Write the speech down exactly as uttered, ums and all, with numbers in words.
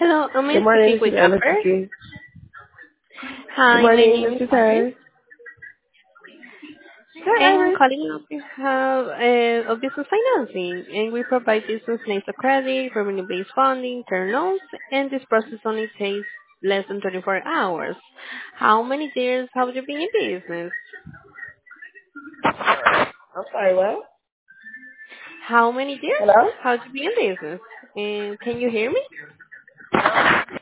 Hello, am I Good morning, speaking this with is Anna Amber? speaking. Good Hi, my morning, name is this is Iris, her. Hi, and I'm Iris. calling on behalf uh, of business financing, and we provide business lines of credit, revenue-based funding, term loans, and this process only takes less than twenty-four hours. How many years have you been in business? I'm sorry, what? How many years Hello? have you been in business? And can you hear me?